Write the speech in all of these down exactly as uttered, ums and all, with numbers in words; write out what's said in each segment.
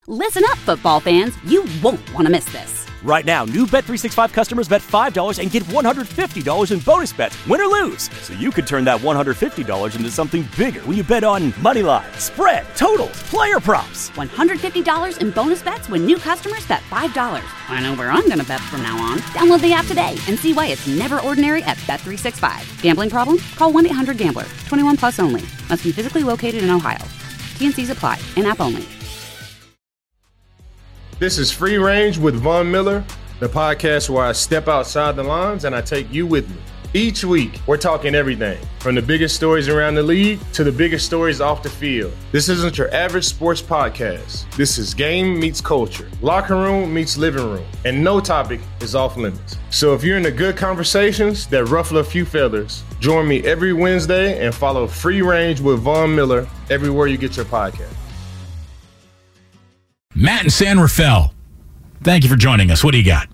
Listen up, football fans. You won't want to miss this. Right now, new Bet three sixty-five customers bet five dollars and get one hundred fifty dollars in bonus bets, win or lose. So you could turn that one hundred fifty dollars into something bigger when you bet on money line, spread, totals, player props. one hundred fifty dollars in bonus bets when new customers bet five dollars. I know where I'm going to bet from now on. Download the app today and see why it's never ordinary at Bet three sixty-five. Gambling problem? Call one eight hundred gambler. twenty-one plus only. Must be physically located in Ohio. T N Cs apply. In-app only. This is Free Range with Von Miller, the podcast where I step outside the lines and I take you with me. Each week, we're talking everything from the biggest stories around the league to the biggest stories off the field. This isn't your average sports podcast. This is game meets culture, locker room meets living room, and no topic is off limits. So if you're into good conversations that ruffle a few feathers, join me every Wednesday and follow Free Range with Von Miller everywhere you get your podcast. Matt in San Rafael, thank you for joining us. What do you got?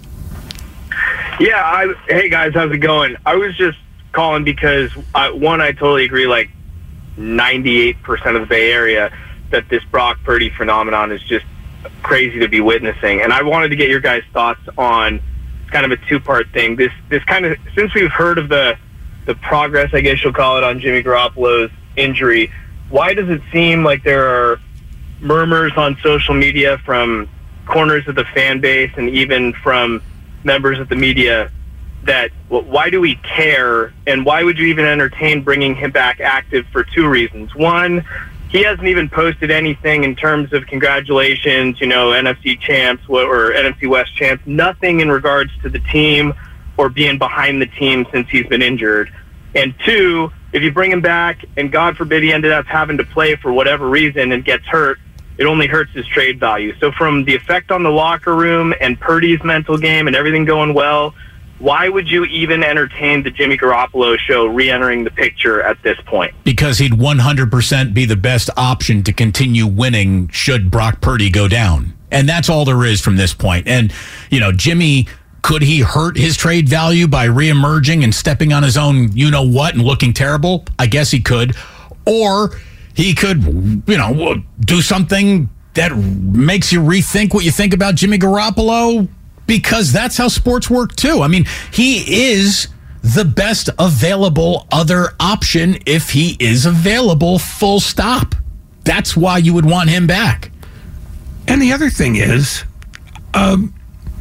Yeah, I, hey guys, how's it going? I was just calling because, I, one, I totally agree, like ninety-eight percent of the Bay Area, that this Brock Purdy phenomenon is just crazy to be witnessing. And I wanted to get your guys' thoughts on kind of a two-part thing. This this kind of, since we've heard of the, the progress, I guess you'll call it, on Jimmy Garoppolo's injury, why does it seem like there are murmurs on social media from corners of the fan base and even from members of the media that, well, why do we care, and why would you even entertain bringing him back active? For two reasons. One, he hasn't even posted anything in terms of congratulations, you know, N F C champs or N F C West champs, nothing in regards to the team or being behind the team since he's been injured. And two, if you bring him back and God forbid he ended up having to play for whatever reason and gets hurt, it only hurts his trade value. So from the effect on the locker room and Purdy's mental game and everything going well, why would you even entertain the Jimmy Garoppolo show re-entering the picture at this point? Because he'd one hundred percent be the best option to continue winning should Brock Purdy go down. And that's all there is from this point. And, you know, Jimmy, could he hurt his trade value by re-emerging and stepping on his own you-know-what and looking terrible? I guess he could. Or he could, you know, do something that makes you rethink what you think about Jimmy Garoppolo, because that's how sports work too. I mean, he is the best available other option if he is available, full stop. That's why you would want him back. And the other thing is, um,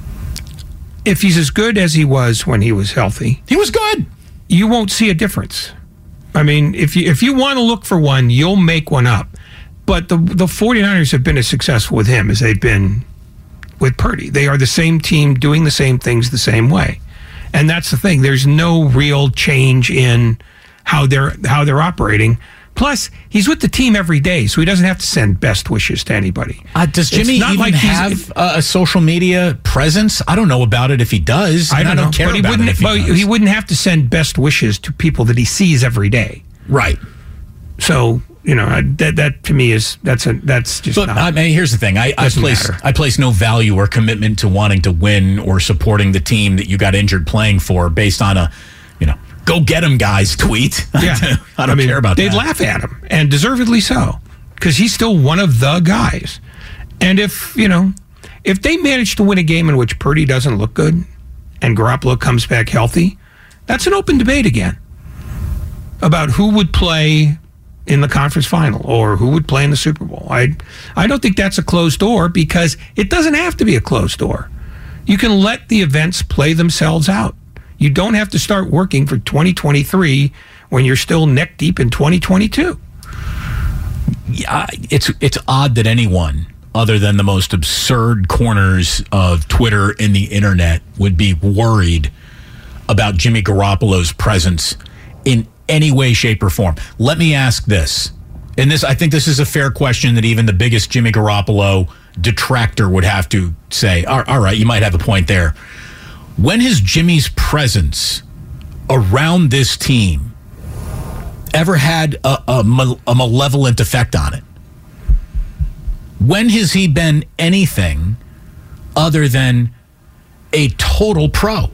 if he's as good as he was when he was healthy, he was good. You won't see a difference. I mean, if you if you want to look for one, you'll make one up. But the the 49ers have been as successful with him as they've been with Purdy. They are the same team doing the same things the same way. And that's the thing. There's no real change in how they're how they're operating. Plus, he's with the team every day, so he doesn't have to send best wishes to anybody. Uh, does Jimmy even like have a, a social media presence? I don't know about it if he does. I don't, I don't know. care but he about wouldn't, it if he but does. He wouldn't have to send best wishes to people that he sees every day. Right. So, you know, that that to me is, that's a that's just but, not. I mean, here's the thing. I, I place matter. I place no value or commitment to wanting to win or supporting the team that you got injured playing for based on a, you know, go get him, guys tweet. Yeah. I don't I mean, care about they'd that. They'd laugh at him, and deservedly so, because he's still one of the guys. And if, you know, if they manage to win a game in which Purdy doesn't look good and Garoppolo comes back healthy, that's an open debate again about who would play in the conference final or who would play in the Super Bowl. I I don't think that's a closed door, because it doesn't have to be a closed door. You can let the events play themselves out. You don't have to start working for twenty twenty-three when you're still neck deep in twenty twenty-two. Yeah, it's it's odd that anyone other than the most absurd corners of Twitter and the internet would be worried about Jimmy Garoppolo's presence in any way, shape, or form. Let me ask this. And this, I think this is a fair question that even the biggest Jimmy Garoppolo detractor would have to say, all right, you might have a point there. When has Jimmy's presence around this team ever had a, a, a malevolent effect on it? When has he been anything other than a total pro?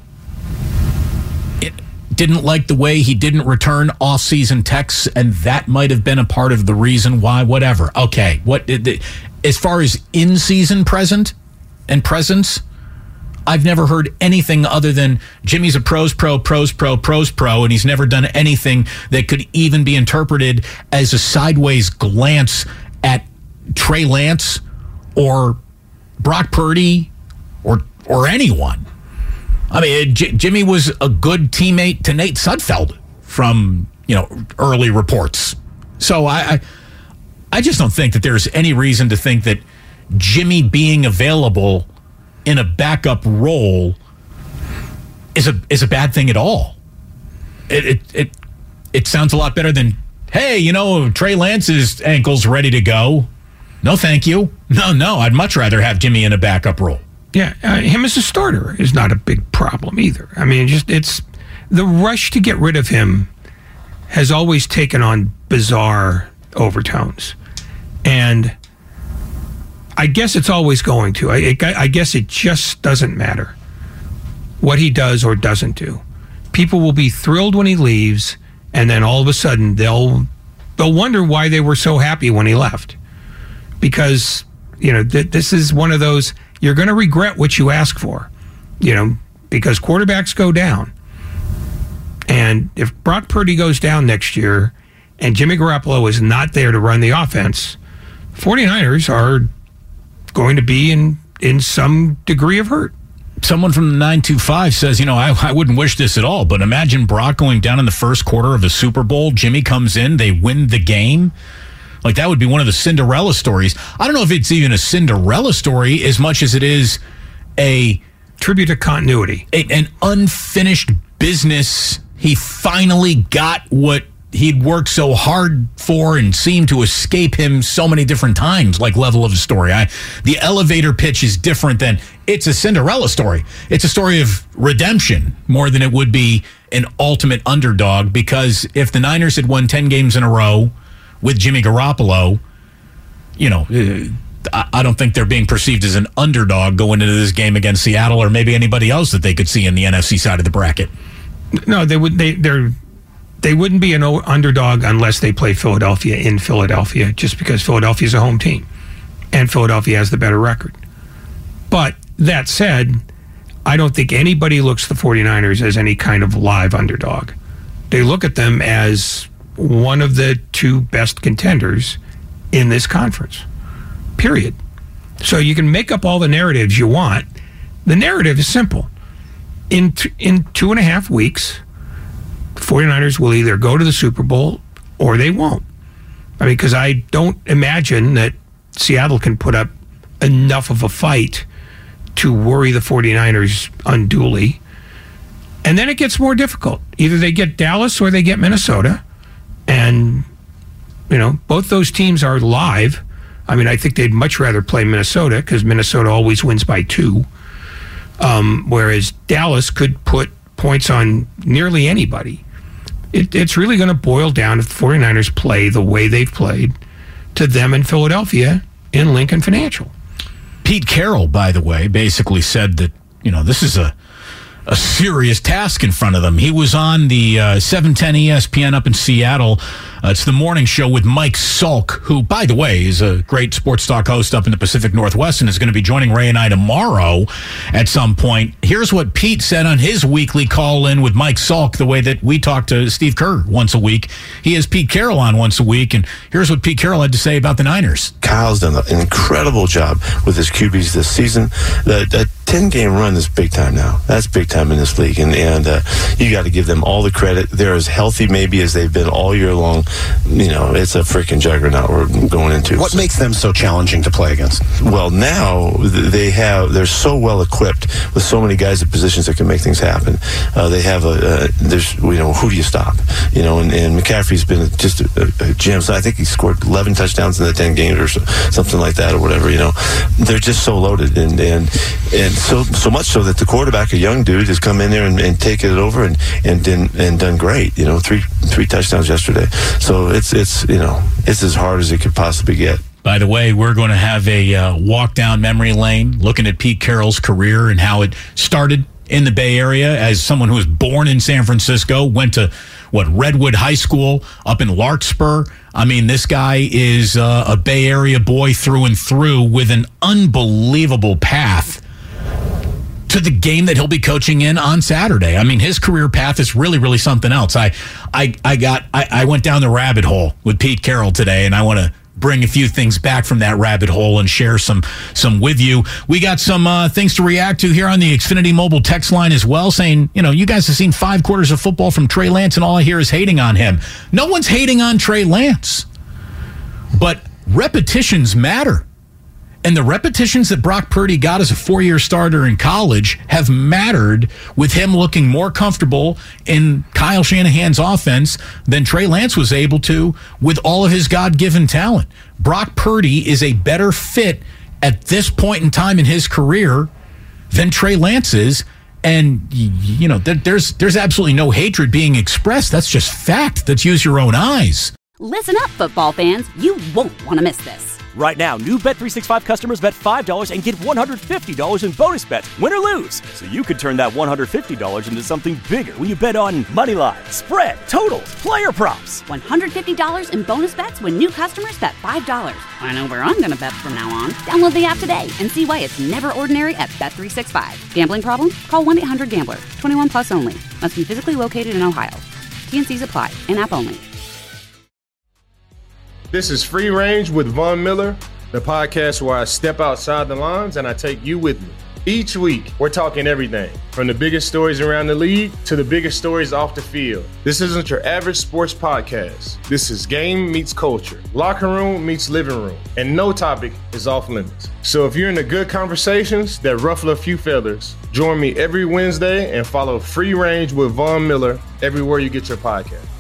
It didn't like the way he didn't return off-season texts, and that might have been a part of the reason why, whatever. Okay, what did the, as far as in-season present and presence, I've never heard anything other than Jimmy's a pros pro, pros pro, pros pro, and he's never done anything that could even be interpreted as a sideways glance at Trey Lance or Brock Purdy or or anyone. I mean, J- Jimmy was a good teammate to Nate Sudfeld from, you know, early reports. So I, I I just don't think that there's any reason to think that Jimmy being available in a backup role is a is a bad thing at all. It it it, it sounds a lot better than, hey, you know, Trey Lance's ankle's ready to go. No, thank you. No, no, I'd much rather have Jimmy in a backup role. Yeah, uh, him as a starter is not a big problem either. I mean, just it's the rush to get rid of him has always taken on bizarre overtones, and I guess it's always going to. I, I guess it just doesn't matter what he does or doesn't do. People will be thrilled when he leaves, and then all of a sudden they'll they'll wonder why they were so happy when he left. Because, you know, th- this is one of those, you're going to regret what you ask for, you know, because quarterbacks go down. And if Brock Purdy goes down next year and Jimmy Garoppolo is not there to run the offense, 49ers are going to be in, in some degree of hurt. Someone from the nine two five says, you know, I, I wouldn't wish this at all, but imagine Brock going down in the first quarter of a Super Bowl. Jimmy comes in, they win the game. Like, that would be one of the Cinderella stories. I don't know if it's even a Cinderella story as much as it is a tribute to continuity, a, an unfinished business. He finally got what he'd worked so hard for and seemed to escape him so many different times, like level of a story. I, the elevator pitch is different than it's a Cinderella story. It's a story of redemption more than it would be an ultimate underdog, because if the Niners had won ten games in a row with Jimmy Garoppolo, you know, I don't think they're being perceived as an underdog going into this game against Seattle or maybe anybody else that they could see in the N F C side of the bracket. No, they would. They they're they wouldn't be an underdog unless they play Philadelphia in Philadelphia, just because Philadelphia is a home team and Philadelphia has the better record. But that said, I don't think anybody looks at the 49ers as any kind of live underdog. They look at them as one of the two best contenders in this conference, period. So you can make up all the narratives you want. The narrative is simple. In t- in two and a half weeks, 49ers will either go to the Super Bowl or they won't. I mean, because I don't imagine that Seattle can put up enough of a fight to worry the 49ers unduly. And then it gets more difficult. Either they get Dallas or they get Minnesota. And, you know, both those teams are live. I mean, I think they'd much rather play Minnesota because Minnesota always wins by two. Um, whereas Dallas could put points on nearly anybody. It, it's really going to boil down, if the 49ers play the way they've played, to them in Philadelphia in Lincoln Financial. Pete Carroll, by the way, basically said that, you know, this is a a serious task in front of them. He was on the uh, seven ten E S P N up in Seattle. Uh, it's the morning show with Mike Salk, who, by the way, is a great sports talk host up in the Pacific Northwest and is going to be joining Ray and I tomorrow at some point. Here's what Pete said on his weekly call-in with Mike Salk, the way that we talk to Steve Kerr once a week. He has Pete Carroll on once a week, and here's what Pete Carroll had to say about the Niners. Kyle's done an incredible job with his Q Bs this season. The, the ten-game run is big time now. That's big time in this league, and, and uh, you got to give them all the credit. They're as healthy maybe as they've been all year long. You know, it's a freaking juggernaut we're going into. What makes them so challenging to play against? Well, now they have, they're so well equipped with so many guys at positions that can make things happen. Uh, they have a, uh, there's, you know, who do you stop? You know, and, and McCaffrey's been just a, a gem. So I think he scored eleven touchdowns in the ten games or so, something like that or whatever, you know. They're just so loaded. And, and, and so, so much so that the quarterback, a young dude, has come in there and, and taken it over and, and, and, and done great. You know, three, three touchdowns yesterday. So it's, it's, you know, it's as hard as it could possibly get. By the way, we're going to have a uh, walk down memory lane looking at Pete Carroll's career and how it started in the Bay Area as someone who was born in San Francisco, went to, what, Redwood High School up in Larkspur. I mean, this guy is uh, a Bay Area boy through and through with an unbelievable path to the game that he'll be coaching in on Saturday. I mean, his career path is really, really something else. I, I, I got, I, I went down the rabbit hole with Pete Carroll today, and I want to bring a few things back from that rabbit hole and share some, some with you. We got some uh, things to react to here on the Xfinity Mobile text line as well, saying, you know, you guys have seen five quarters of football from Trey Lance, and all I hear is hating on him. No one's hating on Trey Lance, but repetitions matter. And the repetitions that Brock Purdy got as a four-year starter in college have mattered with him looking more comfortable in Kyle Shanahan's offense than Trey Lance was able to with all of his God-given talent. Brock Purdy is a better fit at this point in time in his career than Trey Lance is. And, you know, there's, there's absolutely no hatred being expressed. That's just fact. Let's use your own eyes. Listen up, football fans. You won't want to miss this. Right now, new Bet three sixty-five customers bet five dollars and get one hundred fifty dollars in bonus bets, win or lose. So you could turn that one hundred fifty dollars into something bigger when you bet on money line, spread, totals, player props. one hundred fifty dollars in bonus bets when new customers bet five dollars. I know where I'm going to bet from now on. Download the app today and see why it's never ordinary at Bet three sixty-five. Gambling problem? Call one eight hundred gambler. twenty-one plus only. Must be physically located in Ohio. T and C's apply. In-app only. This is Free Range with Von Miller, the podcast where I step outside the lines and I take you with me. Each week, we're talking everything from the biggest stories around the league to the biggest stories off the field. This isn't your average sports podcast. This is game meets culture, locker room meets living room, and no topic is off limits. So if you're into good conversations that ruffle a few feathers, join me every Wednesday and follow Free Range with Von Miller everywhere you get your podcast.